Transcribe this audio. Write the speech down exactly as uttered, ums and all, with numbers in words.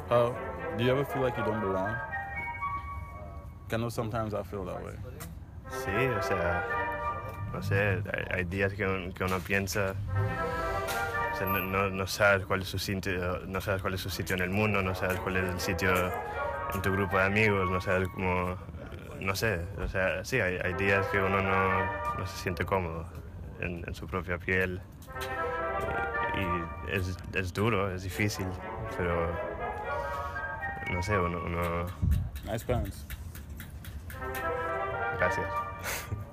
Uh, do you ever feel like you don't belong? I know sometimes I feel that way. Sí, o sea, no sé, hay, hay días que, un- que uno piensa, o sea, no, no, no sabes cuál es su sitio, no sabes cuál es su sitio en el mundo, no sabes cuál es el sitio en tu grupo de amigos, no sabes cómo, no sé, o sea, sí, hay, hay días que uno no, no se siente cómodo en, en su propia piel y, y es, es duro, es difícil, pero no sé, uno, uno Nice pants. gracias.